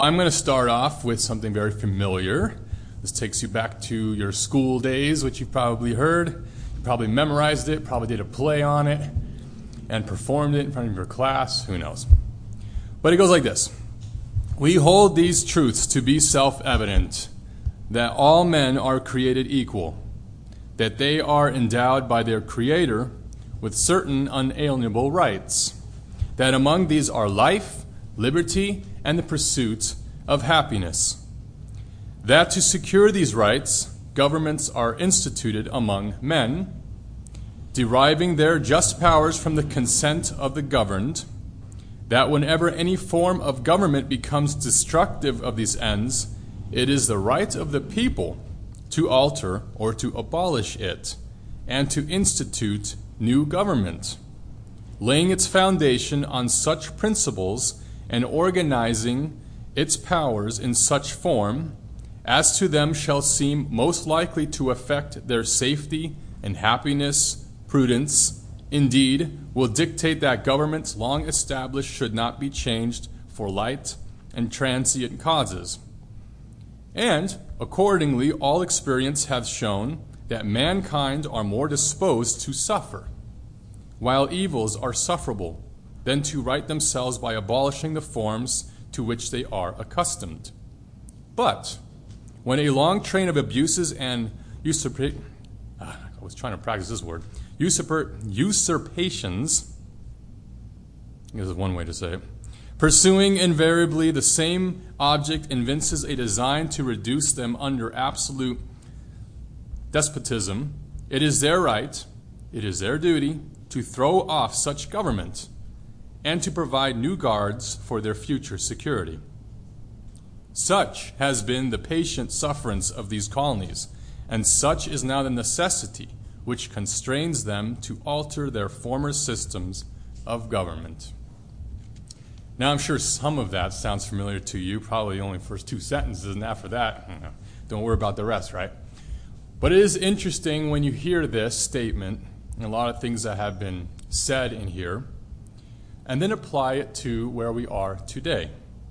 I'm going to start off with something very familiar. This takes you back to your school days, which you've probably heard. You probably memorized it, probably did a play on it, and performed it in front of your class. Who knows? But it goes like this. We hold these truths to be self-evident, that all men are created equal, that they are endowed by their Creator with certain unalienable rights, that among these are life, liberty, and the pursuit of happiness. That to secure these rights, governments are instituted among men, deriving their just powers from the consent of the governed, that whenever any form of government becomes destructive of these ends, it is the right of the people to alter or to abolish it, and to institute new government, laying its foundation on such principles and organizing its powers in such form as to them shall seem most likely to affect their safety and happiness, prudence, indeed, will dictate that governments long established should not be changed for light and transient causes. And, accordingly, all experience hath shown that mankind are more disposed to suffer, while evils are sufferable, than to right themselves by abolishing the forms to which they are accustomed. But when a long train of abuses and usurpations, this is one way to say it, pursuing invariably the same object evinces a design to reduce them under absolute despotism, it is their right, it is their duty to throw off such government and to provide new guards for their future security. Such has been the patient sufferance of these colonies, and such is now the necessity which constrains them to alter their former systems of government. Now, I'm sure some of that sounds familiar to you, probably only the first two sentences, and after that, don't worry about the rest, right? But it is interesting when you hear this statement, and a lot of things that have been said in here, and then apply it to where we are today.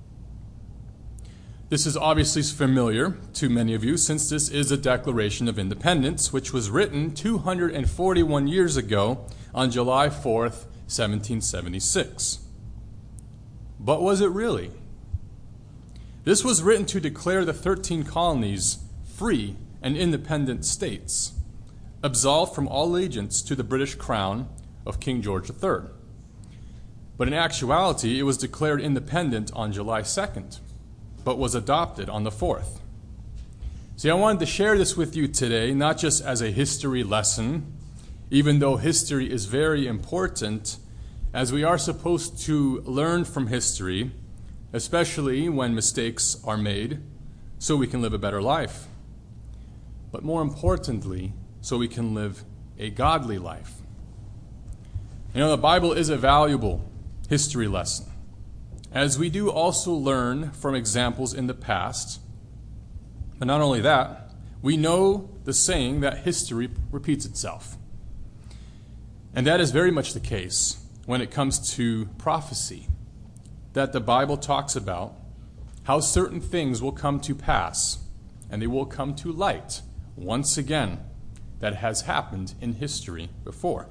This is obviously familiar to many of you, since this is a Declaration of Independence, which was written 241 years ago on July 4th, 1776. But was it really? This was written to declare the 13 colonies free and independent states, absolved from all allegiance to the British Crown of King George III. But in actuality, it was declared independent on July 2nd, but was adopted on the 4th. See, I wanted to share this with you today, not just as a history lesson, even though history is very important, as we are supposed to learn from history, especially when mistakes are made, so we can live a better life. But more importantly, so we can live a godly life. You know, the Bible is a valuable history lesson, as we do also learn from examples in the past. But not only that, we know the saying that history repeats itself. And that is very much the case when it comes to prophecy, that the Bible talks about how certain things will come to pass, and they will come to light once again, that has happened in history before.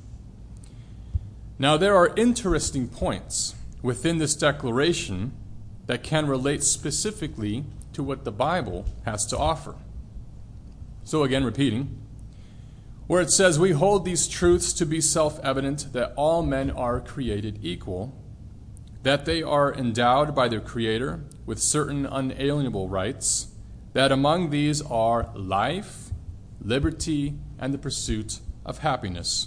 Now, there are interesting points within this declaration that can relate specifically to what the Bible has to offer. So again, repeating, where it says, we hold these truths to be self-evident, that all men are created equal, that they are endowed by their Creator with certain unalienable rights, that among these are life, liberty, and the pursuit of happiness.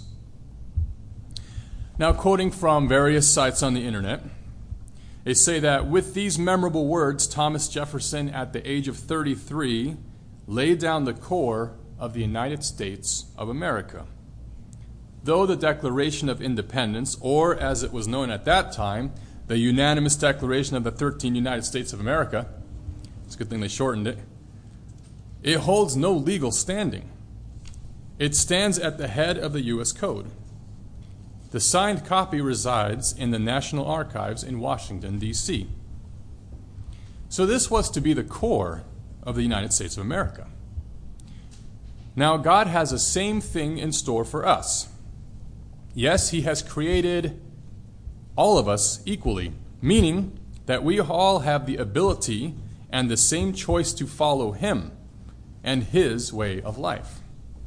Now, quoting from various sites on the internet, they say that with these memorable words, Thomas Jefferson, at the age of 33, laid down the core of the United States of America. Though the Declaration of Independence, or as it was known at that time, the unanimous Declaration of the 13 United States of America, it's a good thing they shortened it, it holds no legal standing. It stands at the head of the U.S. Code. The signed copy resides in the National Archives in Washington, D.C. So this was to be the core of the United States of America. Now, God has the same thing in store for us. Yes, He has created all of us equally, meaning that we all have the ability and the same choice to follow Him and His way of life.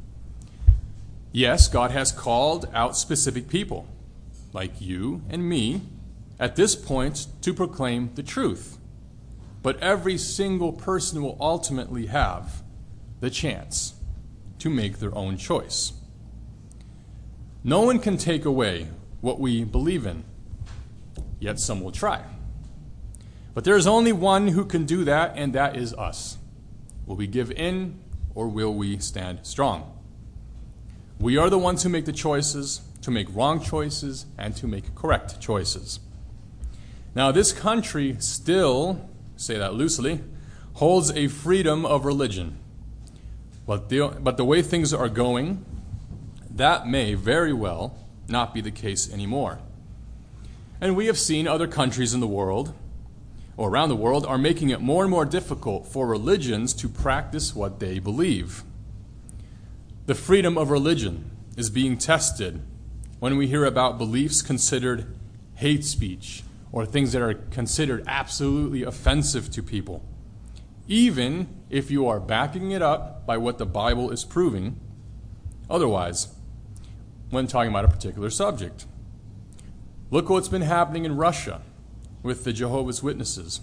Yes, God has called out specific people, like you and me, at this point to proclaim the truth. But every single person will ultimately have the chance to make their own choice. No one can take away what we believe in, yet some will try. But there is only one who can do that, and that is us. Will we give in, or will we stand strong? We are the ones who make the choices, to make wrong choices, and to make correct choices. Now, this country still, say that loosely, holds a freedom of religion. But the way things are going, that may very well not be the case anymore. And we have seen other countries in the world, or around the world, are making it more and more difficult for religions to practice what they believe. The freedom of religion is being tested when we hear about beliefs considered hate speech or things that are considered absolutely offensive to people, even if you are backing it up by what the Bible is proving otherwise when talking about a particular subject. Look what's been happening in Russia with the Jehovah's Witnesses.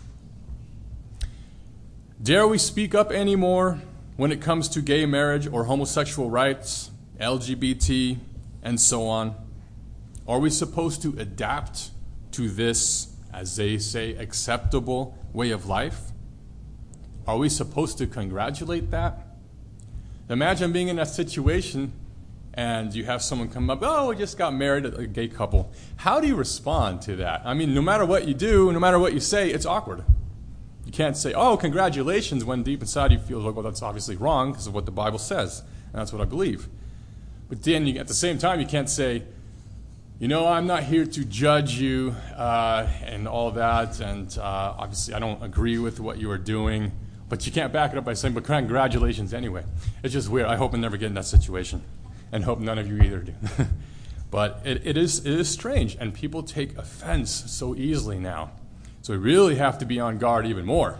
Dare we speak up anymore when it comes to gay marriage or homosexual rights, LGBT, and so on? Are we supposed to adapt to this, as they say, acceptable way of life? Are we supposed to congratulate that? Imagine being in that situation and you have someone come up, oh, we just got married, a gay couple. How do you respond to that? I mean, no matter what you do, no matter what you say, it's awkward. You can't say, oh, congratulations, when deep inside you feel like, well, that's obviously wrong because of what the Bible says, and that's what I believe. But then at the same time, you can't say, you know, I'm not here to judge you and all that, and obviously I don't agree with what you are doing, but you can't back it up by saying, but congratulations anyway. It's just weird. I hope I never get in that situation, and hope none of you either do. But it is strange, and people take offense so easily now. So we really have to be on guard even more.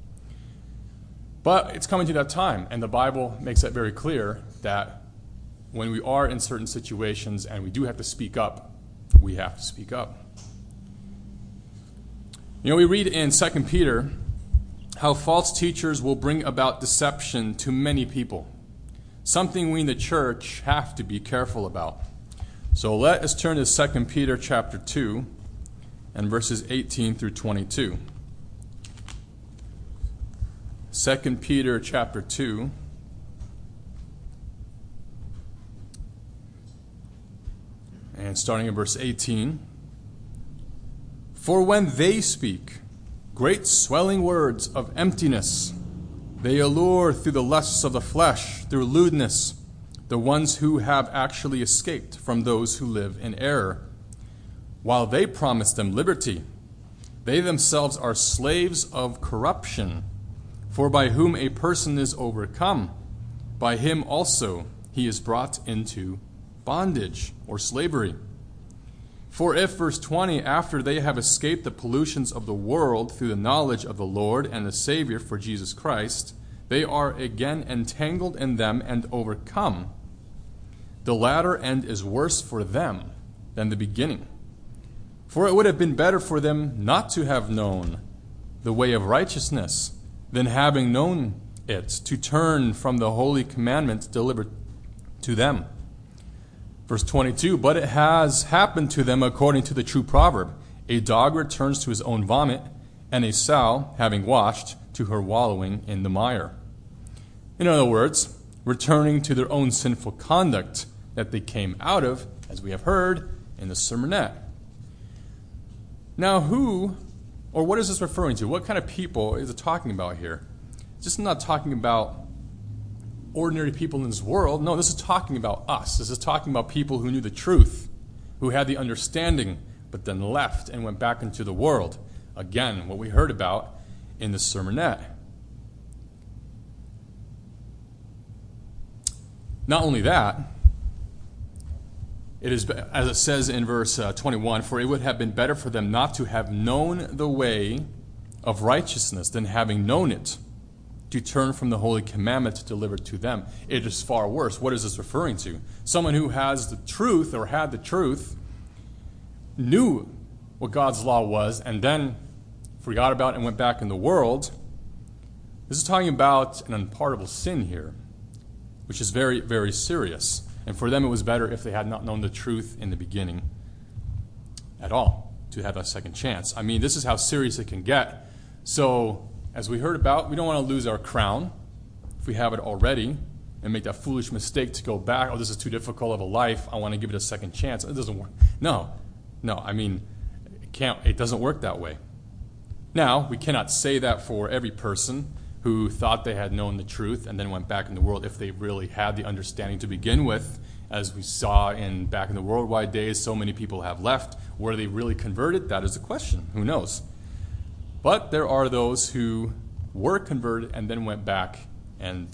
But it's coming to that time, and the Bible makes that very clear that when we are in certain situations and we do have to speak up, we have to speak up. You know, we read in 2 Peter how false teachers will bring about deception to many people, something we in the church have to be careful about. So let us turn to 2 Peter chapter 2 and verses 18 through 22. 2 Peter chapter 2. And starting in verse 18. For when they speak great swelling words of emptiness, they allure through the lusts of the flesh, through lewdness, the ones who have actually escaped from those who live in error. While they promise them liberty, they themselves are slaves of corruption. For by whom a person is overcome, by him also he is brought into bondage or slavery. For if, verse 20, after they have escaped the pollutions of the world through the knowledge of the Lord and the Savior for Jesus Christ, they are again entangled in them and overcome, the latter end is worse for them than the beginning. For it would have been better for them not to have known the way of righteousness than having known it, to turn from the holy commandment delivered to them. Verse 22, but it has happened to them according to the true proverb, a dog returns to his own vomit, and a sow, having washed, to her wallowing in the mire. In other words, returning to their own sinful conduct that they came out of, as we have heard in the sermonette. Now who, or what is this referring to? What kind of people is it talking about here? It's just not talking about ordinary people in this world. No, this is talking about us. This is talking about people who knew the truth, who had the understanding, but then left and went back into the world. Again, what we heard about in the sermonette. Not only that, it is, as it says in verse 21, for it would have been better for them not to have known the way of righteousness than having known it, to turn from the holy commandment delivered to them. It is far worse. What is this referring to? Someone who has the truth or had the truth, knew what God's law was, and then forgot about it and went back in the world. This is talking about an unpardonable sin here, which is very, very serious. And for them it was better if they had not known the truth in the beginning at all, to have a second chance. I mean, this is how serious it can get. So, as we heard about, we don't want to lose our crown if we have it already and make that foolish mistake to go back. Oh, this is too difficult of a life. I want to give it a second chance. It doesn't work. No. I mean, it doesn't work that way. Now, we cannot say that for every person who thought they had known the truth and then went back in the world if they really had the understanding to begin with. As we saw back in the worldwide days, so many people have left. Were they really converted? That is a question. Who knows? But there are those who were converted and then went back, and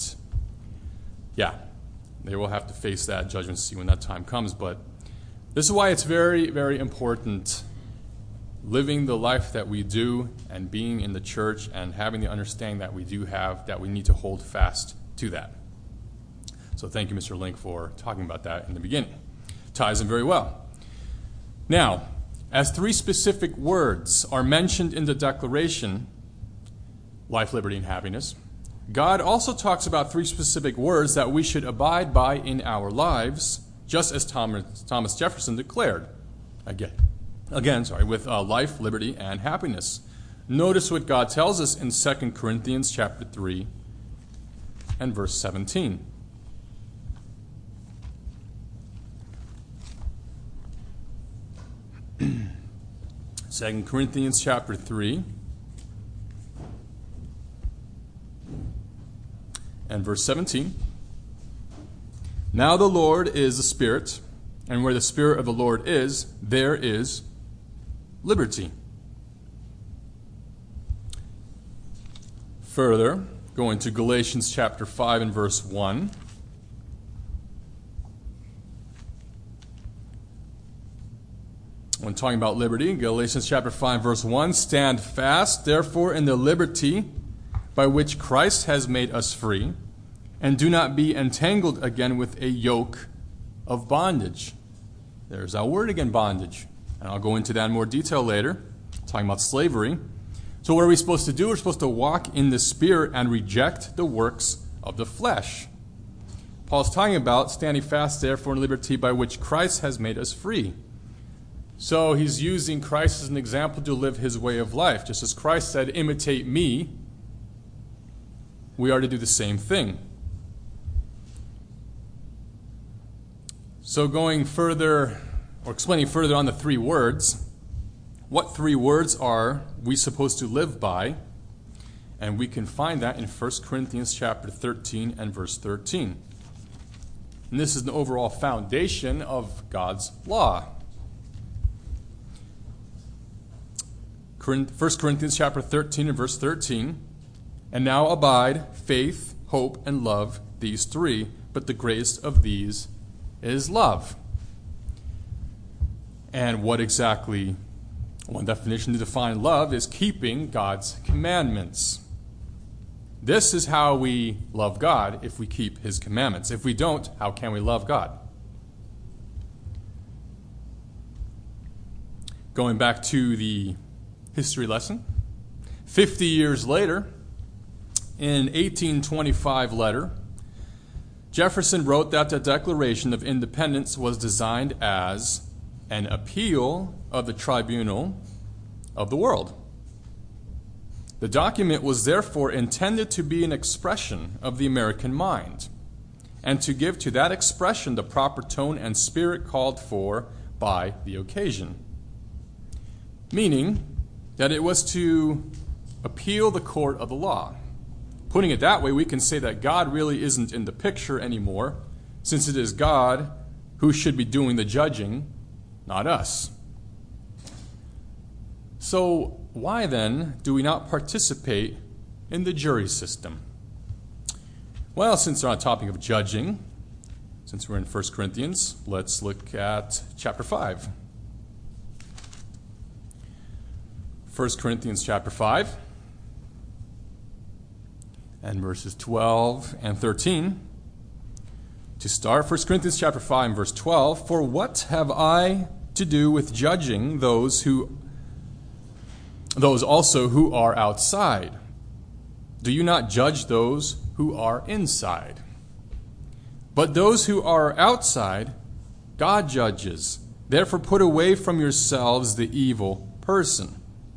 they will have to face that judgment seat when that time comes. But this is why it's very, very important living the life that we do and being in the church and having the understanding that we do have, that we need to hold fast to that. So thank you, Mr. Link, for talking about that in the beginning. Ties in very well. Now, as 3 specific words are mentioned in the declaration, life, liberty, and happiness, God also talks about 3 specific words that we should abide by in our lives, just as Thomas Jefferson declared. Again, with life, liberty, and happiness. Notice what God tells us in 2 Corinthians chapter 3 and verse 17. 2 Corinthians chapter 3 and verse 17. Now the Lord is the Spirit, and where the Spirit of the Lord is, there is liberty. Further, going to Galatians chapter 5 and verse 1. When talking about liberty, Galatians chapter 5 verse 1, stand fast, therefore, in the liberty by which Christ has made us free, and do not be entangled again with a yoke of bondage. There's our word again, bondage. And I'll go into that in more detail later, talking about slavery. So what are we supposed to do? We're supposed to walk in the Spirit and reject the works of the flesh. Paul's talking about standing fast, therefore, in liberty by which Christ has made us free. So he's using Christ as an example to live his way of life. Just as Christ said, imitate me, we are to do the same thing. So going further, or explaining further on the 3 words, what 3 words are we supposed to live by? And we can find that in 1 Corinthians chapter 13 and verse 13. And this is the overall foundation of God's law. 1 Corinthians chapter 13 and verse 13. And now abide faith, hope, and love, these 3, but the greatest of these is love. And one definition to define love is keeping God's commandments. This is how we love God, if we keep his commandments. If we don't, how can we love God? Going back to the history lesson, 50 years later, in 1825 letter, Jefferson wrote that the Declaration of Independence was designed as an appeal of the tribunal of the world. The document was therefore intended to be an expression of the American mind, and to give to that expression the proper tone and spirit called for by the occasion. Meaning that it was to appeal the court of the law. Putting it that way, we can say that God really isn't in the picture anymore, since it is God who should be doing the judging, not us. So, why then do we not participate in the jury system? Well, since we're on the topic of judging, since we're in 1 Corinthians, let's look at chapter 5. 1 Corinthians chapter 5 and verses 12 and 13. To start, 1 Corinthians chapter 5 and verse 12, "For what have I to do with judging those also who are outside? Do you not judge those who are inside? But those who are outside, God judges. Therefore put away from yourselves the evil person."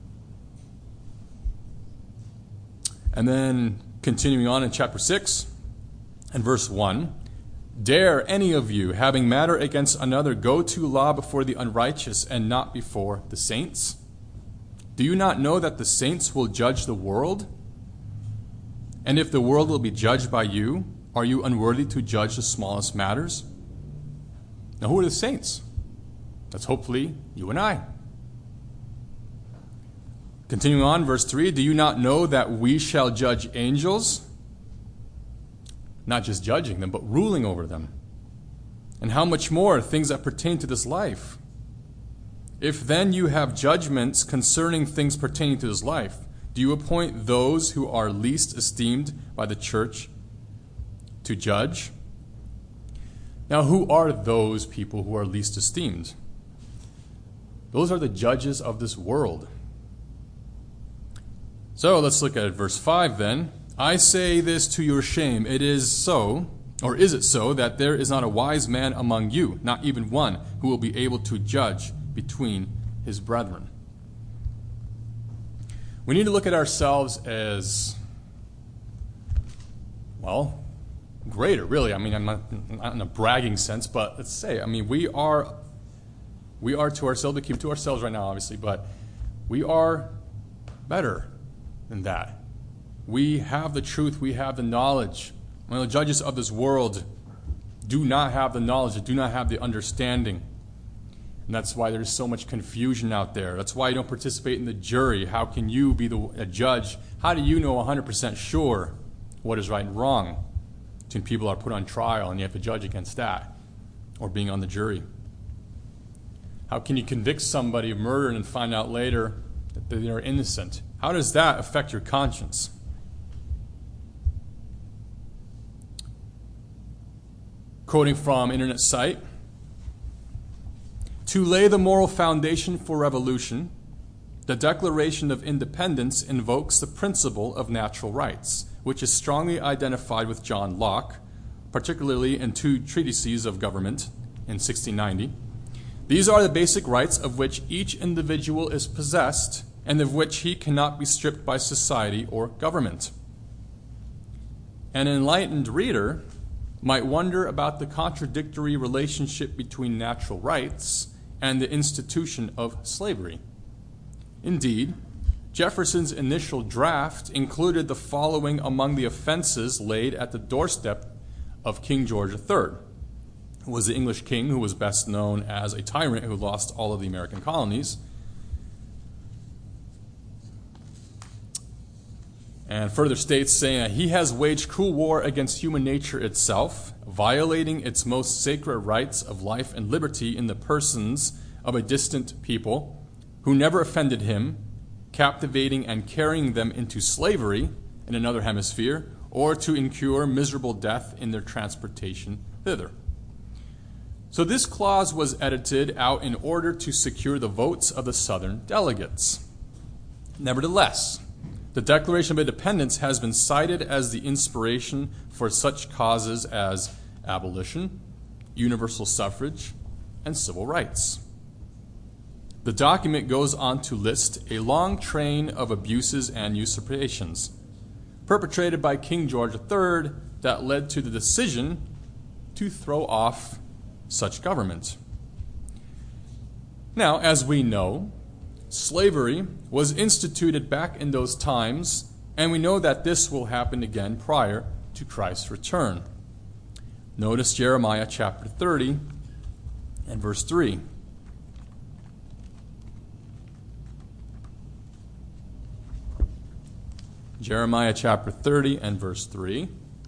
And then continuing on in chapter 6 and verse 1, "Dare any of you, having matter against another, go to law before the unrighteous and not before the saints? Do you not know that the saints will judge the world? And if the world will be judged by you, are you unworthy to judge the smallest matters?" Now, who are the saints? That's hopefully you and I. Continuing on, verse 3, "Do you not know that we shall judge angels?" Not just judging them, but ruling over them. "And how much more things that pertain to this life? If then you have judgments concerning things pertaining to this life, do you appoint those who are least esteemed by the church to judge?" Now, who are those people who are least esteemed? Those are the judges of this world. So let's look at verse 5 then. "I say this to your shame. It is so, or is it so, that there is not a wise man among you, not even one, who will be able to judge between his brethren?" We need to look at ourselves as, well, greater, really. I mean, I'm not in a bragging sense, but let's say, I mean, we are to ourselves, we keep to ourselves right now, obviously, but we are better than that. We have the truth, we have the knowledge. When the judges of this world do not have the knowledge, they do not have the understanding. And that's why there's so much confusion out there. That's why you don't participate in the jury. How can you be a judge? How do you know 100% sure what is right and wrong? When people are put on trial and you have to judge against that, or being on the jury. How can you convict somebody of murder and find out later that they are innocent? How does that affect your conscience? Quoting from internet site, "To lay the moral foundation for revolution, the Declaration of Independence invokes the principle of natural rights, which is strongly identified with John Locke, particularly in two treatises of government in 1690. These are the basic rights of which each individual is possessed and of which he cannot be stripped by society or government. An enlightened reader might wonder about the contradictory relationship between natural rights and the institution of slavery. Indeed, Jefferson's initial draft included the following among the offenses laid at the doorstep of King George III, who was the English king who was best known as a tyrant who lost all of the American colonies. And further states, saying that he has waged cruel war against human nature itself, violating its most sacred rights of life and liberty in the persons of a distant people who never offended him, captivating and carrying them into slavery in another hemisphere, or to incur miserable death in their transportation thither." So this clause was edited out in order to secure the votes of the Southern delegates. Nevertheless, the Declaration of Independence has been cited as the inspiration for such causes as abolition, universal suffrage, and civil rights. The document goes on to list a long train of abuses and usurpations perpetrated by King George III that led to the decision to throw off such government. Now, as we know, slavery was instituted back in those times, and we know that this will happen again prior to Christ's return. Notice Jeremiah chapter 30 and verse 3. Jeremiah chapter 30 and verse 3.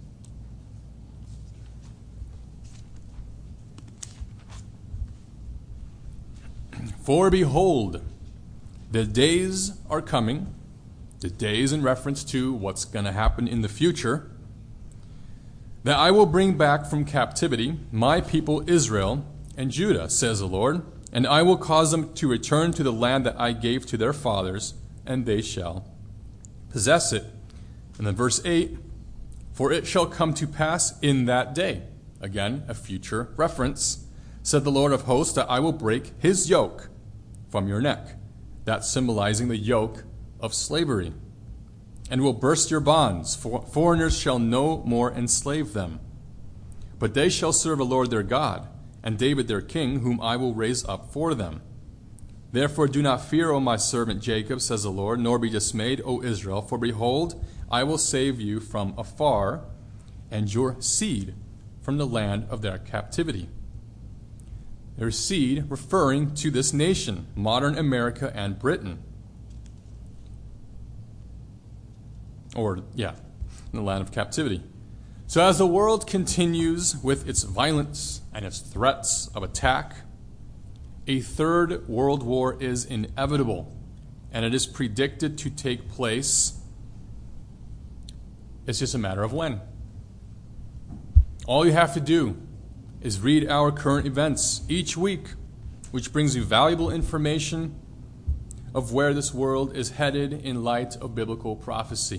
For behold, the days are coming, the days in reference to what's going to happen in the future, that I will bring back from captivity my people Israel and Judah, says the Lord, and I will cause them to return to the land that I gave to their fathers, and they shall possess it. And then verse 8, for it shall come to pass in that day, again, a future reference, said the Lord of hosts, that I will break his yoke from your neck. That's symbolizing the yoke of slavery. And will burst your bonds, for foreigners shall no more enslave them. But they shall serve the Lord their God, and David their king, whom I will raise up for them. Therefore do not fear, O my servant Jacob, says the Lord, nor be dismayed, O Israel, for behold, I will save you from afar, and your seed from the land of their captivity. Their seed referring to this nation, modern America and Britain. In the land of captivity. So as the world continues with its violence and its threats of attack, a third world war is inevitable, and it is predicted to take place. It's just a matter of when. All you have to do is read our current events each week, which brings you valuable information of where this world is headed in light of biblical prophecy.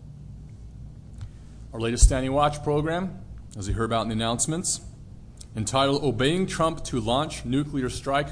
Our latest Standing Watch program, as you heard about in the announcements, entitled Obeying Trump to Launch Nuclear Strike,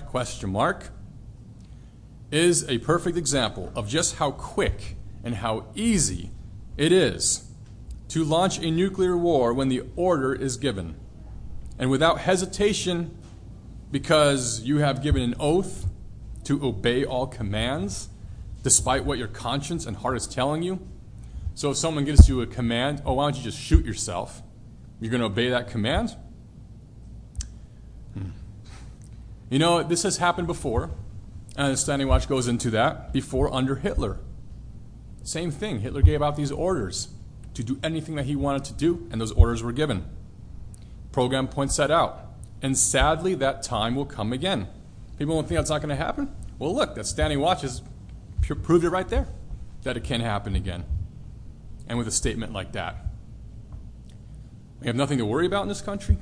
is a perfect example of just how quick and how easy it is to launch a nuclear war when the order is given. And without hesitation, because you have given an oath to obey all commands, despite what your conscience and heart is telling you. So if someone gives you a command, why don't you just shoot yourself? You're going to obey that command? You know, this has happened before, and Standing Watch goes into that, before under Hitler. Same thing. Hitler gave out these orders to do anything that he wanted to do, and those orders were given. Program points that out. And sadly, that time will come again. People don't think that's not going to happen? Well, look, that Standing Watch has proved it right there, that it can happen again. And with a statement like that. We have nothing to worry about in this country?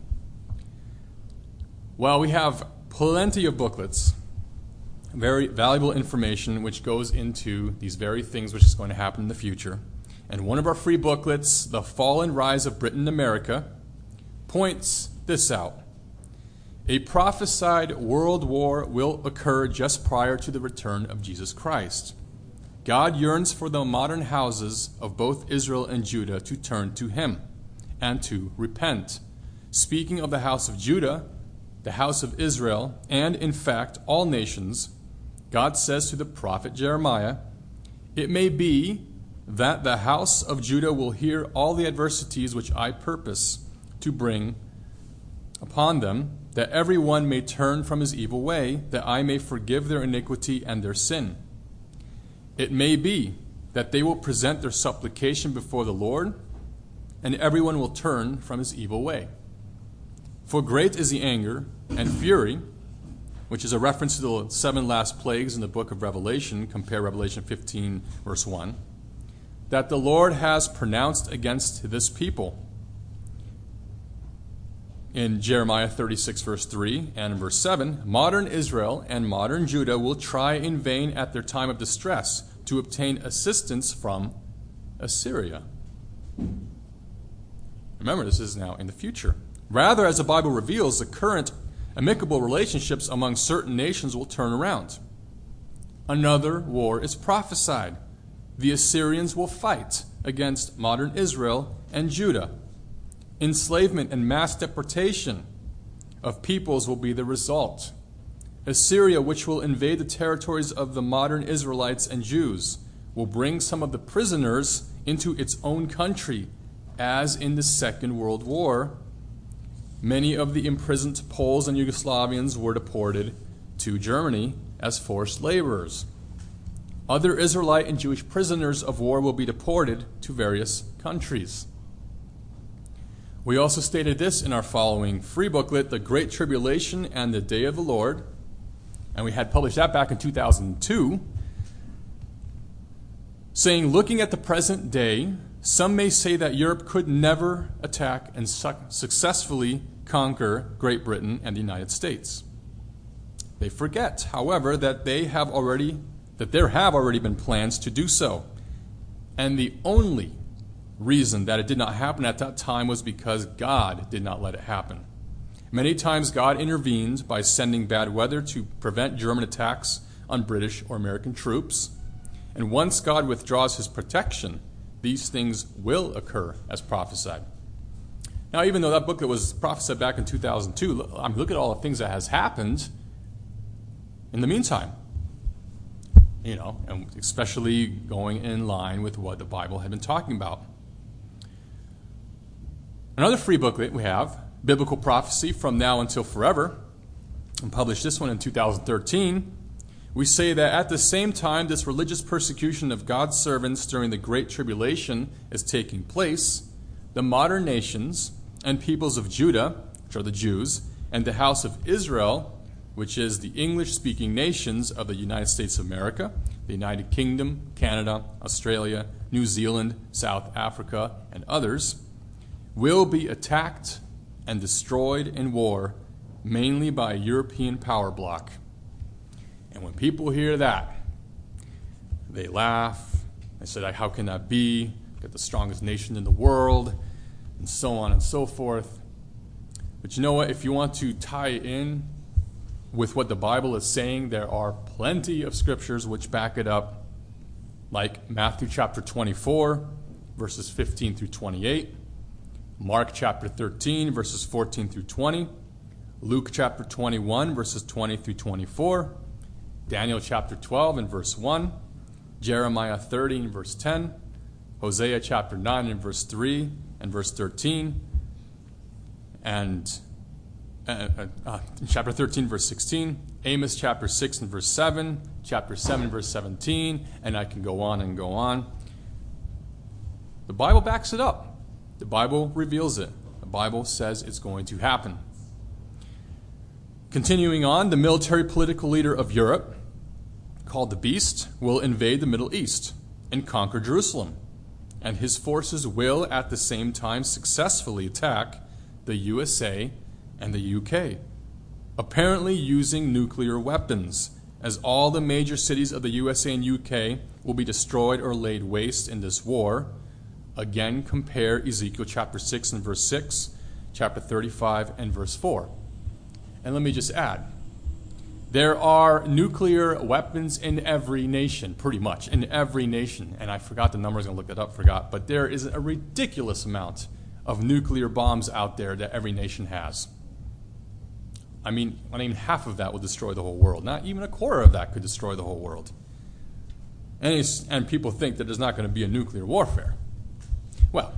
Well, we have plenty of booklets, very valuable information which goes into these very things which is going to happen in the future. And one of our free booklets, The Fall and Rise of Britain and America, points this out. A prophesied world war will occur just prior to the return of Jesus Christ. God yearns for the modern houses of both Israel and Judah to turn to him and to repent. Speaking of the house of Judah, the house of Israel, and in fact all nations, God says to the prophet Jeremiah, it may be that the house of Judah will hear all the adversities which I purpose to bring upon them, that every one may turn from his evil way, that I may forgive their iniquity and their sin. It may be that they will present their supplication before the Lord, and everyone will turn from his evil way. For great is the anger and fury, which is a reference to the 7 last plagues in the book of Revelation, compare Revelation 15, verse 1, that the Lord has pronounced against this people. In Jeremiah 36, verse 3 and verse 7, modern Israel and modern Judah will try in vain at their time of distress to obtain assistance from Assyria. Remember, this is now in the future. Rather, as the Bible reveals, the current amicable relationships among certain nations will turn around. Another war is prophesied. The Assyrians will fight against modern Israel and Judah. Enslavement and mass deportation of peoples will be the result. Assyria, which will invade the territories of the modern Israelites and Jews, will bring some of the prisoners into its own country, as in the Second World War. Many of the imprisoned Poles and Yugoslavians were deported to Germany as forced laborers. Other Israelite and Jewish prisoners of war will be deported to various countries. We also stated this in our following free booklet, The Great Tribulation and the Day of the Lord, and we had published that back in 2002, saying, looking at the present day, some may say that Europe could never attack and successfully conquer Great Britain and the United States. They forget, however, that there have already been plans to do so. And the only reason that it did not happen at that time was because God did not let it happen. Many times God intervened by sending bad weather to prevent German attacks on British or American troops. And once God withdraws his protection, these things will occur as prophesied. Now, even though that book that was prophesied back in 2002, look at all the things that has happened in the meantime. And especially going in line with what the Bible had been talking about. Another free booklet we have, Biblical Prophecy from Now Until Forever, and published this one in 2013. We say that at the same time this religious persecution of God's servants during the Great Tribulation is taking place, the modern nations and peoples of Judah, which are the Jews, and the house of Israel, which is the English-speaking nations of the United States of America, the United Kingdom, Canada, Australia, New Zealand, South Africa, and others, will be attacked and destroyed in war, mainly by a European power bloc. And when people hear that, they laugh. They say, how can that be? Got the strongest nation in the world, and so on and so forth. But you know what? If you want to tie it in with what the Bible is saying, there are plenty of scriptures which back it up, like Matthew chapter 24, verses 15 through 28, Mark chapter 13, verses 14 through 20, Luke chapter 21, verses 20 through 24, Daniel chapter 12 and verse 1, Jeremiah 30 and verse 10, Hosea chapter 9 and verse 3 and verse 13, and chapter 13 verse 16, Amos chapter 6 and verse 7, chapter 7 verse 17, and I can go on and go on. The Bible backs it up. The Bible reveals it. The Bible says it's going to happen. Continuing on, the military political leader of Europe, called the Beast, will invade the Middle East and conquer Jerusalem. And his forces will at the same time successfully attack the USA and the UK, apparently using nuclear weapons, as all the major cities of the USA and UK will be destroyed or laid waste in this war. Again, compare Ezekiel chapter 6 and verse 6, chapter 35 and verse 4. And let me just add, there are nuclear weapons in every nation, pretty much, in every nation. And I forgot the number, I was going to look that up, but there is a ridiculous amount of nuclear bombs out there that every nation has. I mean, not even half of that will destroy the whole world. Not even a quarter of that could destroy the whole world. And people think that there's not going to be a nuclear warfare. Well,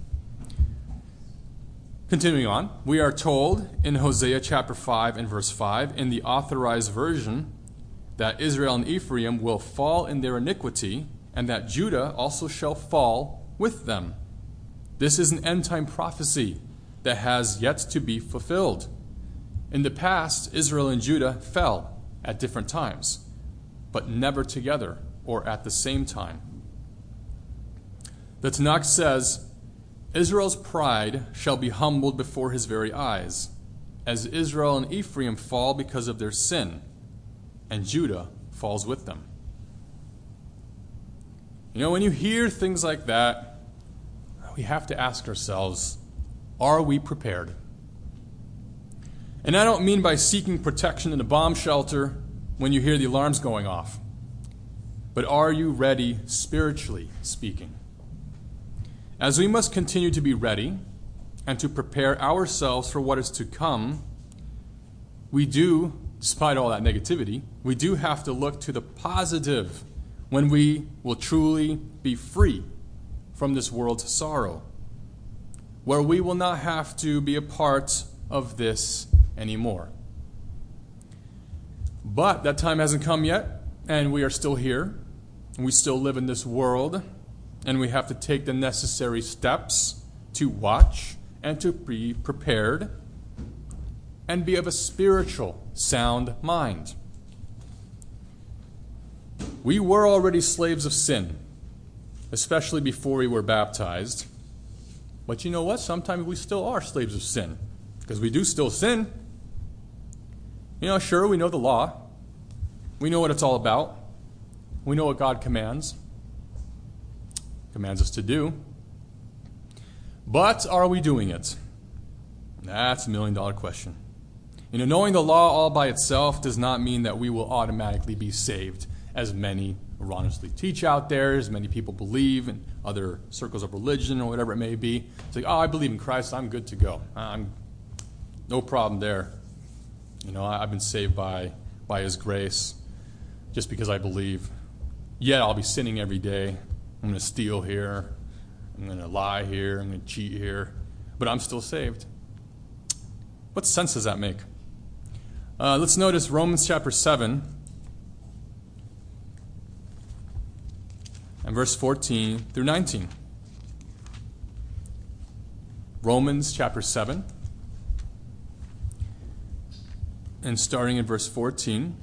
continuing on, we are told in Hosea chapter 5 and verse 5, in the authorized version, that Israel and Ephraim will fall in their iniquity, and that Judah also shall fall with them. This is an end-time prophecy that has yet to be fulfilled. In the past, Israel and Judah fell at different times, but never together or at the same time. The Tanakh says, Israel's pride shall be humbled before his very eyes, as Israel and Ephraim fall because of their sin, and Judah falls with them. You know, when you hear things like that, we have to ask ourselves, are we prepared? And I don't mean by seeking protection in a bomb shelter when you hear the alarms going off, but are you ready spiritually speaking? As we must continue to be ready and to prepare ourselves for what is to come, we do, despite all that negativity, we do have to look to the positive when we will truly be free from this world's sorrow, where we will not have to be a part of this anymore. But that time hasn't come yet, and we are still here, We still live in this world, and we have to take the necessary steps to watch and to be prepared and be of a spiritual, sound mind. We were already slaves of sin, especially before we were baptized. But you know what? Sometimes we still are slaves of sin, because we do still sin. Sure, we know the law. We know what it's all about. We know what God commands us to do. But are we doing it? That's a $1 million question. Knowing the law all by itself does not mean that we will automatically be saved, as many erroneously teach out there, as many people believe in other circles of religion or whatever it may be. It's like, I believe in Christ, I'm good to go. I'm no problem there. I've been saved by His grace just because I believe. Yet I'll be sinning every day. I'm going to steal here. I'm going to lie here. I'm going to cheat here. But I'm still saved. What sense does that make? Let's notice Romans chapter 7 and verse 14 through 19. Romans chapter 7 and starting in verse 14.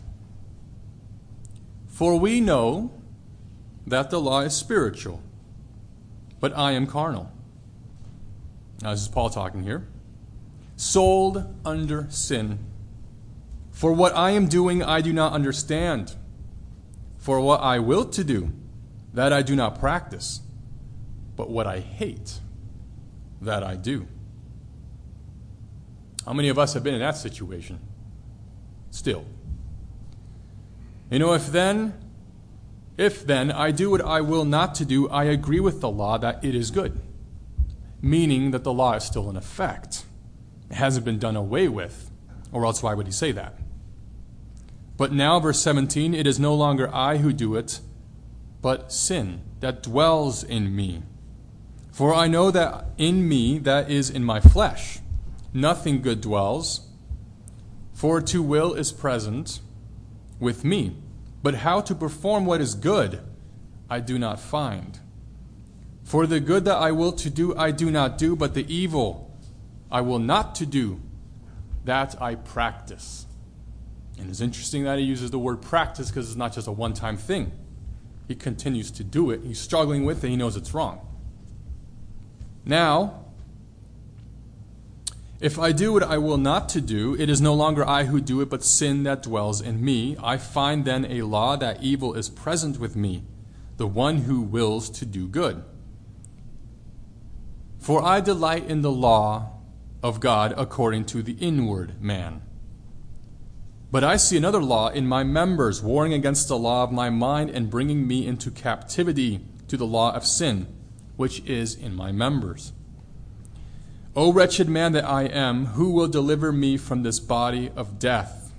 For we know that the law is spiritual, but I am carnal. Now, this is Paul talking here. Sold under sin. For what I am doing I do not understand. For what I will to do, that I do not practice. But what I hate, that I do. How many of us have been in that situation? Still. If then I do what I will not to do, I agree with the law that it is good. Meaning that the law is still in effect. It hasn't been done away with, or else why would he say that? But now, verse 17, it is no longer I who do it, but sin that dwells in me. For I know that in me, that is in my flesh, nothing good dwells. For to will is present with me, but how to perform what is good, I do not find. For the good that I will to do, I do not do, but the evil I will not to do, that I practice. And it's interesting that he uses the word practice because it's not just a one-time thing. He continues to do it. He's struggling with it. He knows it's wrong. Now, if I do what I will not to do, it is no longer I who do it, but sin that dwells in me. I find then a law that evil is present with me, the one who wills to do good. For I delight in the law of God according to the inward man. But I see another law in my members, warring against the law of my mind and bringing me into captivity to the law of sin, which is in my members. O wretched man that I am, who will deliver me from this body of death?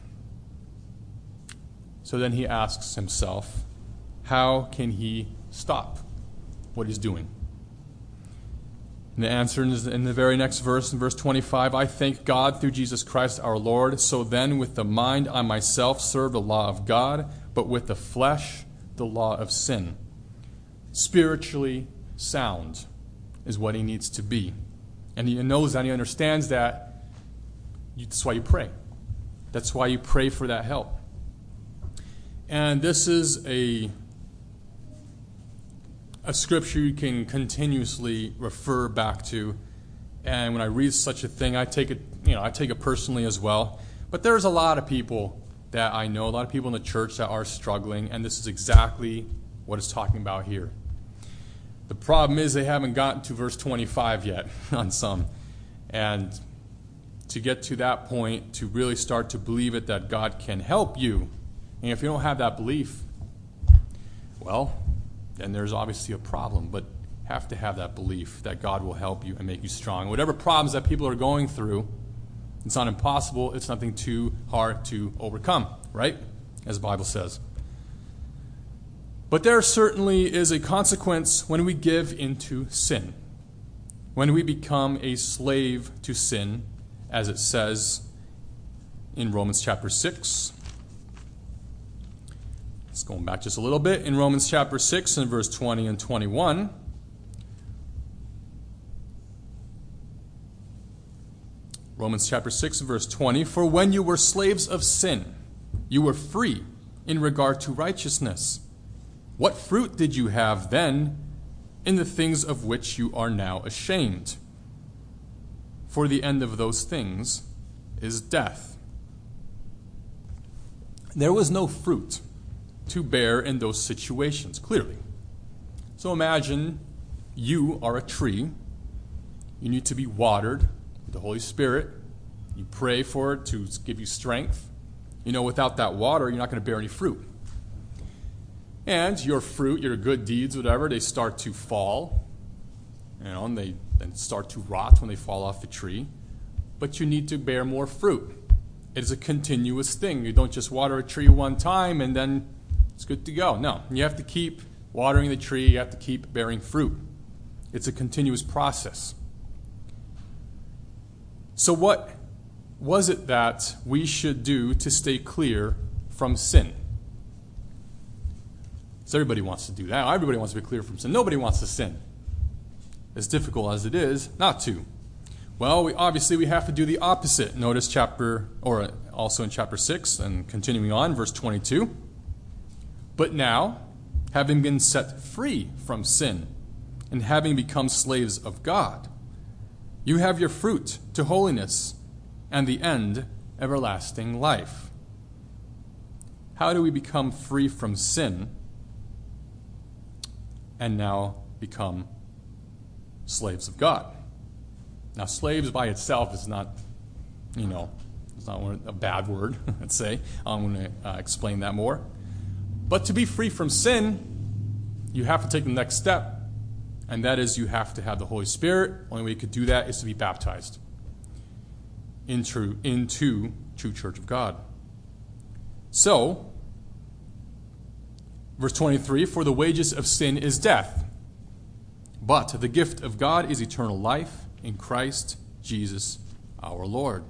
So then he asks himself, how can he stop what he's doing? And the answer is in the very next verse, in verse 25, I thank God through Jesus Christ our Lord. So then with the mind I myself serve the law of God, but with the flesh the law of sin. Spiritually sound is what he needs to be. And he knows that, and he understands that. That's why you pray. That's why you pray for that help. And this is a scripture you can continuously refer back to. And when I read such a thing, I take it personally as well. But there's a lot of people that I know, a lot of people in the church that are struggling, and this is exactly what it's talking about here. The problem is they haven't gotten to verse 25 yet on some. And to get to that point, to really start to believe it that God can help you, and if you don't have that belief, well, then there's obviously a problem. But have to have that belief that God will help you and make you strong. Whatever problems that people are going through, it's not impossible. It's nothing too hard to overcome, right? As the Bible says. But there certainly is a consequence when we give into sin. When we become a slave to sin, as it says in Romans chapter 6. Let's go back just a little bit. In Romans chapter 6 and verse 20 and 21, Romans chapter 6 and verse 20, for when you were slaves of sin, you were free in regard to righteousness. What fruit did you have then in the things of which you are now ashamed? For the end of those things is death. There was no fruit to bear in those situations, clearly. So imagine you are a tree. You need to be watered with the Holy Spirit. You pray for it to give you strength. Without that water, you're not going to bear any fruit. And your fruit, your good deeds, whatever, they start to fall. And they then start to rot when they fall off the tree. But you need to bear more fruit. It is a continuous thing. You don't just water a tree one time and then it's good to go. No, you have to keep watering the tree. You have to keep bearing fruit. It's a continuous process. So what was it that we should do to stay clear from sin? So everybody wants to do that. Everybody wants to be clear from sin. Nobody wants to sin. As difficult as it is not to. Well, we have to do the opposite. Notice also in chapter 6 and continuing on, verse 22. But now, having been set free from sin and having become slaves of God, you have your fruit to holiness and the end, everlasting life. How do we become free from sin and now become slaves of God? Now, slaves by itself is not, it's not a bad word, let's say. I'm going to explain that more. But to be free from sin, you have to take the next step, and that is you have to have the Holy Spirit. The only way you could do that is to be baptized into true church of God. So, verse 23, for the wages of sin is death, but the gift of God is eternal life in Christ Jesus our Lord.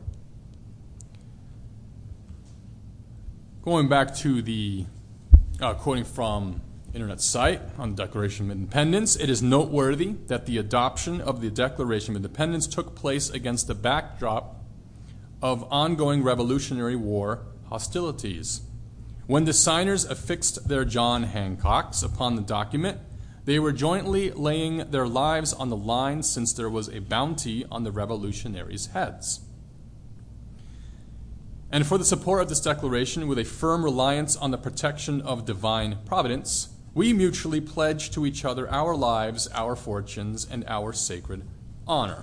Going back to the quoting from internet site on the Declaration of Independence, it is noteworthy that the adoption of the Declaration of Independence took place against the backdrop of ongoing Revolutionary War hostilities. When the signers affixed their John Hancocks upon the document, they were jointly laying their lives on the line since there was a bounty on the revolutionaries' heads. And for the support of this declaration, with a firm reliance on the protection of divine providence, we mutually pledge to each other our lives, our fortunes, and our sacred honor.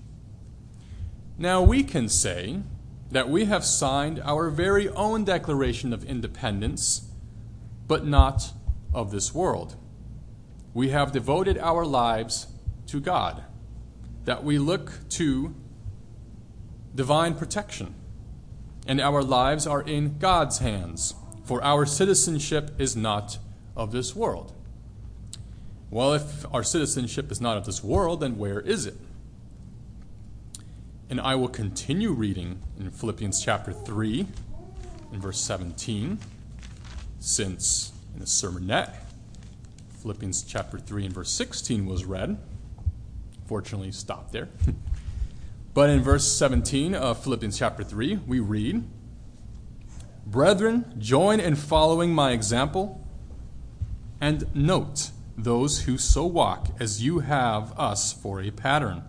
Now we can say that we have signed our very own Declaration of Independence, but not of this world. We have devoted our lives to God, that we look to divine protection, and our lives are in God's hands, for our citizenship is not of this world. Well, if our citizenship is not of this world, then where is it? And I will continue reading in Philippians chapter 3, in verse 17, since in the sermonette, Philippians chapter 3 and verse 16 was read. Fortunately, stopped there. But in verse 17 of Philippians chapter 3, we read, brethren, join in following my example, and note those who so walk as you have us for a pattern.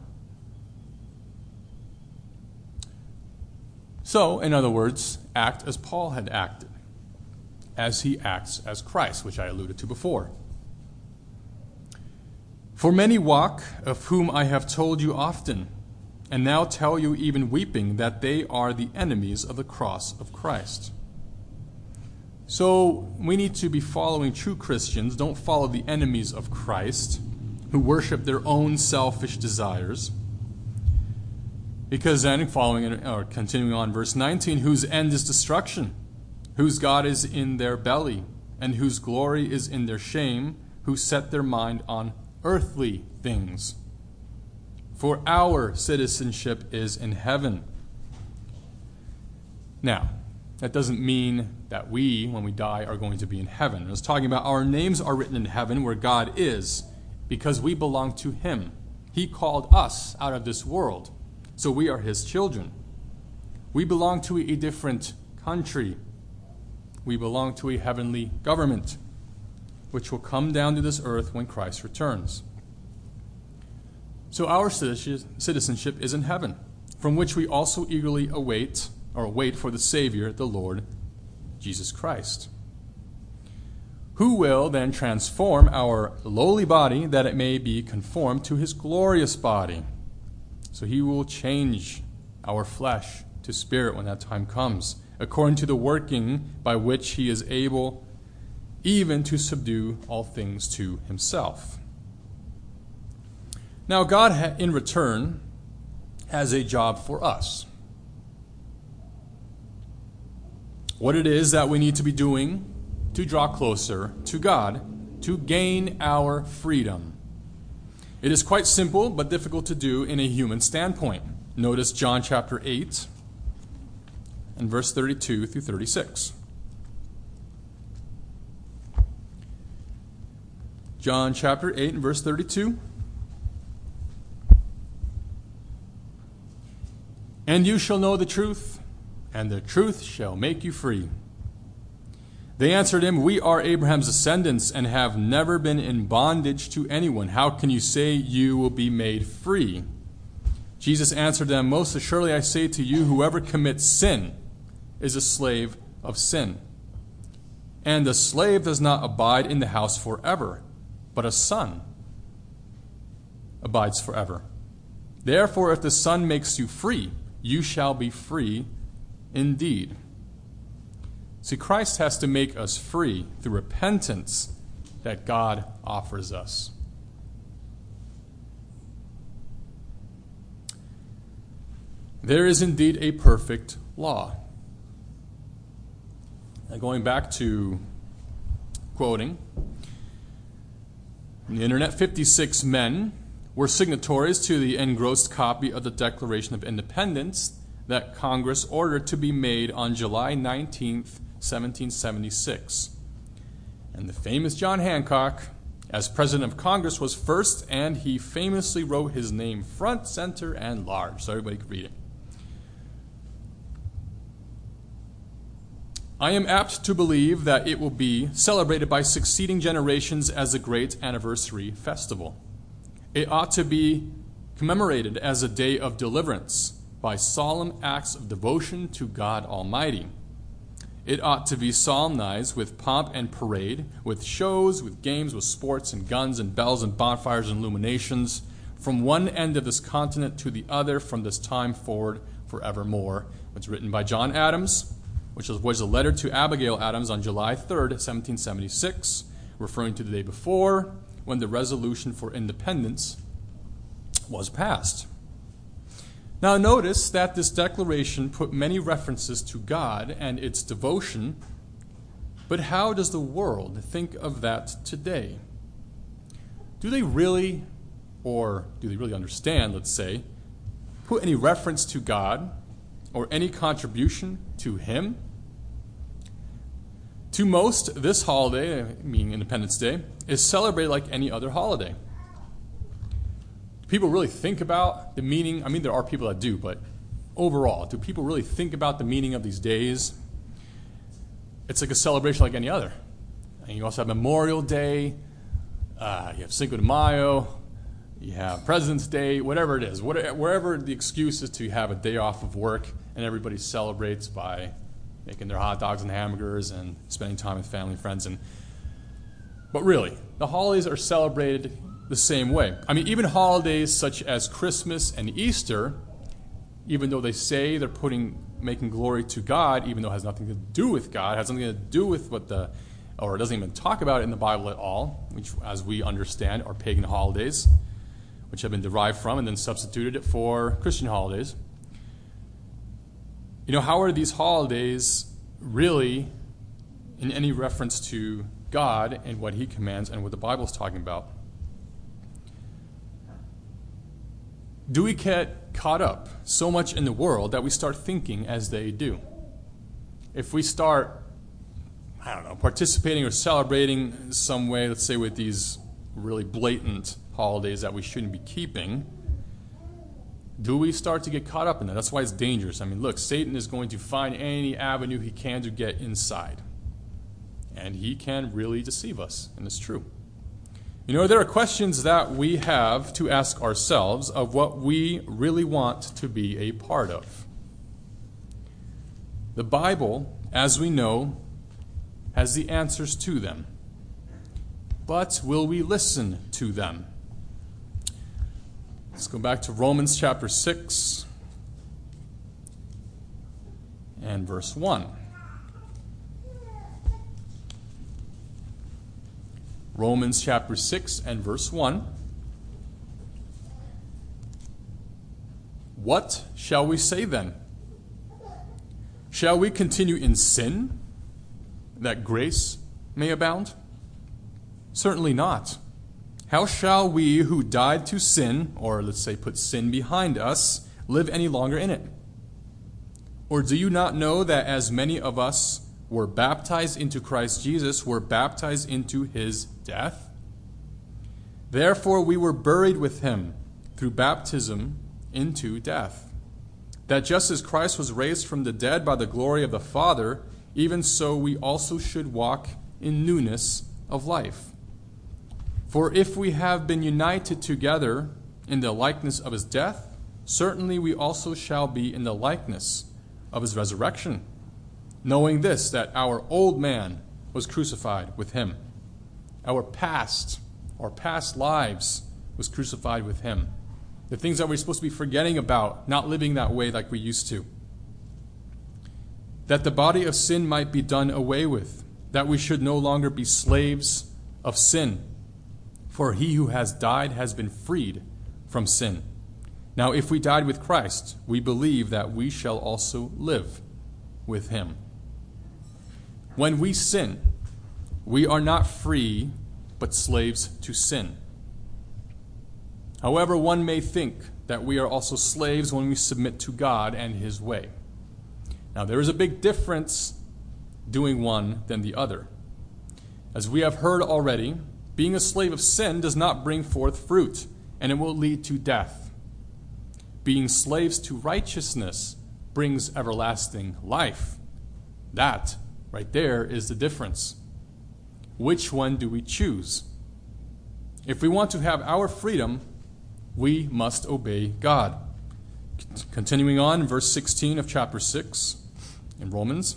So, in other words, act as Paul had acted, as he acts as Christ, which I alluded to before. For many walk, of whom I have told you often, and now tell you even weeping, that they are the enemies of the cross of Christ. So we need to be following true Christians. Don't follow the enemies of Christ, who worship their own selfish desires. Because then, continuing on, verse 19, whose end is destruction, whose God is in their belly, and whose glory is in their shame, who set their mind on earthly things. For our citizenship is in heaven. Now, that doesn't mean that we, when we die, are going to be in heaven. It was talking about our names are written in heaven where God is, because we belong to him. He called us out of this world, so we are his children. We belong to a different country. We belong to a heavenly government, which will come down to this earth when Christ returns. So our citizenship is in heaven, from which we also eagerly wait for the Savior, the Lord Jesus Christ, who will then transform our lowly body that it may be conformed to his glorious body. So he will change our flesh to spirit when that time comes, according to the working by which he is able even to subdue all things to himself. Now, God, in return, has a job for us. What it is that we need to be doing to draw closer to God, to gain our freedom. It is quite simple, but difficult to do in a human standpoint. Notice John chapter 8 and verse 32 through 36. John chapter 8 and verse 32. And you shall know the truth, and the truth shall make you free. They answered him, We are Abraham's descendants and have never been in bondage to anyone. How can you say you will be made free? Jesus answered them, Most assuredly I say to you, whoever commits sin is a slave of sin. And the slave does not abide in the house forever, but a son abides forever. Therefore, if the Son makes you free, you shall be free indeed. See, Christ has to make us free through repentance that God offers us. There is indeed a perfect law. Now, going back to quoting from the internet, 56 men were signatories to the engrossed copy of the Declaration of Independence that Congress ordered to be made on July 19th, 1776. And the famous John Hancock, as President of Congress, was first, and he famously wrote his name front, center, and large, so everybody could read it. I am apt to believe that it will be celebrated by succeeding generations as a great anniversary festival. It ought to be commemorated as a day of deliverance by solemn acts of devotion to God Almighty. It ought to be solemnized with pomp and parade, with shows, with games, with sports and guns and bells and bonfires and illuminations, from one end of this continent to the other, from this time forward forevermore. It's written by John Adams, which was a letter to Abigail Adams on July 3rd, 1776, referring to the day before, when the resolution for independence was passed. Now notice that this declaration put many references to God and its devotion, but how does the world think of that today? Do they really, or do they really understand, let's say, put any reference to God or any contribution to Him? To most, this holiday, meaning Independence Day, is celebrated like any other holiday. Do people really think about the meaning? I mean, there are people that do, but overall, do people really think about the meaning of these days? It's like a celebration like any other. And you also have Memorial Day, you have Cinco de Mayo, you have President's Day, whatever it is. Wherever the excuse is to have a day off of work, and everybody celebrates by making their hot dogs and hamburgers and spending time with family and friends. But really, the holidays are celebrated the same way. I mean, even holidays such as Christmas and Easter, even though they say they're making glory to God, even though it has nothing to do with God, has something to do with or it doesn't even talk about it in the Bible at all, which, as we understand, are pagan holidays, which have been derived from and then substituted it for Christian holidays. You know, how are these holidays really in any reference to God and what He commands and what the Bible is talking about? Do we get caught up so much in the world that we start thinking as they do? if we start, I don't know, participating or celebrating some way, let's say with these really blatant holidays that we shouldn't be keeping, do we start to get caught up in that? That's why it's dangerous. I mean, look, Satan is going to find any avenue he can to get inside. And he can really deceive us, and it's true. You know, there are questions that we have to ask ourselves of what we really want to be a part of. The Bible, as we know, has the answers to them. But will we listen to them? Let's go back to Romans chapter 6 and verse 1. Romans chapter 6 and verse 1. What shall we say then? Shall we continue in sin, that grace may abound? Certainly not. How shall we who died to sin, or let's say put sin behind us, live any longer in it? Or do you not know that as many of us were baptized into Christ Jesus, were baptized into his death? Therefore we were buried with him through baptism into death, that just as Christ was raised from the dead by the glory of the Father, even so we also should walk in newness of life. For if we have been united together in the likeness of his death, certainly we also shall be in the likeness of his resurrection, knowing this, that our old man was crucified with him. Our past lives was crucified with him. The things that we're supposed to be forgetting about, not living that way like we used to. That the body of sin might be done away with, that we should no longer be slaves of sin. For he who has died has been freed from sin. Now if we died with Christ, we believe that we shall also live with him. When we sin, we are not free, but slaves to sin. However, one may think that we are also slaves when we submit to God and his way. Now, there is a big difference doing one than the other. As we have heard already, being a slave of sin does not bring forth fruit, and it will lead to death. Being slaves to righteousness brings everlasting life. That, right there, is the difference. Which one do we choose? If we want to have our freedom, we must obey God. Continuing on, verse 16 of chapter 6 in Romans.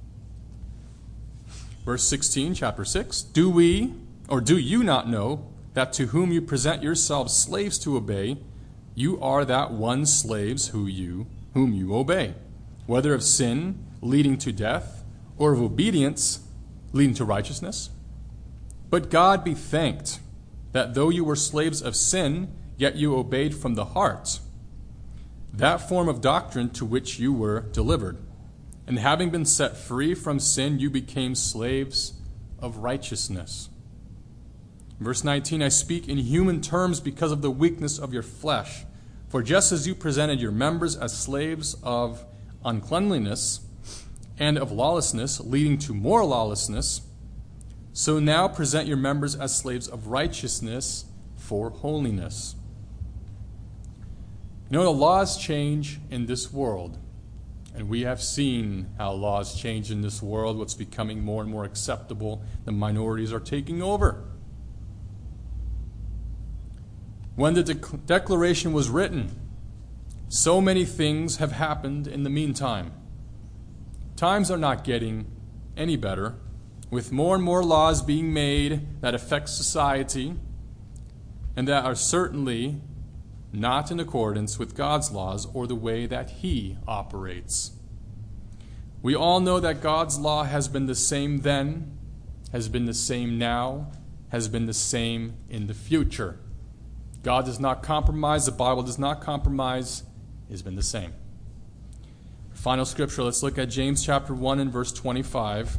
Verse 16, chapter 6. Do you not know that to whom you present yourselves slaves to obey, you are that one slaves whom you obey, whether of sin leading to death, or of obedience leading to righteousness? But God be thanked that though you were slaves of sin, yet you obeyed from the heart that form of doctrine to which you were delivered. And having been set free from sin, you became slaves of righteousness. Verse 19, I speak in human terms because of the weakness of your flesh. For just as you presented your members as slaves of uncleanliness and of lawlessness, leading to more lawlessness, so now present your members as slaves of righteousness for holiness. You know, the laws change in this world, and we have seen how laws change in this world, what's becoming more and more acceptable. The minorities are taking over. When the Declaration was written, so many things have happened in the meantime. Times are not getting any better, with more and more laws being made that affect society and that are certainly not in accordance with God's laws or the way that he operates. We all know that God's law has been the same then, has been the same now, has been the same in the future. God does not compromise. The Bible does not compromise. It has been the same. Final scripture, let's look at James chapter 1 and verse 25.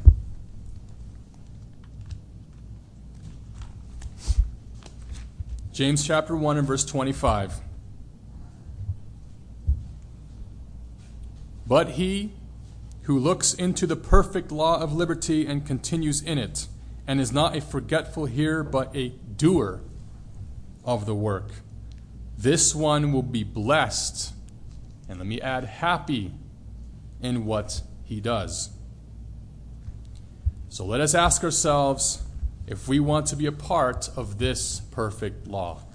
James chapter 1 and verse 25. But he who looks into the perfect law of liberty and continues in it, and is not a forgetful hearer, but a doer of the work, this one will be blessed, and let me add, happy in what he does. So let us ask ourselves if we want to be a part of this perfect law.